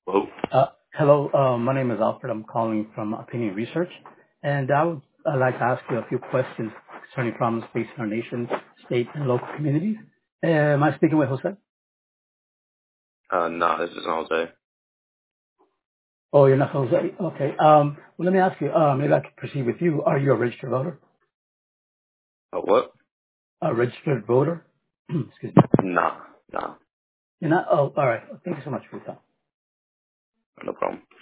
Well, Hello, my name is Alfred. I'm calling from Opinion Research, and I'd like to ask you a few questions concerning problems facing our nation, state, and local communities. Am I speaking with Jose? nah, this is Jose. Oh, you're not Jose? Okay. Well, let me ask you, maybe I could proceed with you. Are you a registered voter? What? A registered voter? Excuse me. Nah, You're not? Oh, all right. Thank you so much for your time. no problem.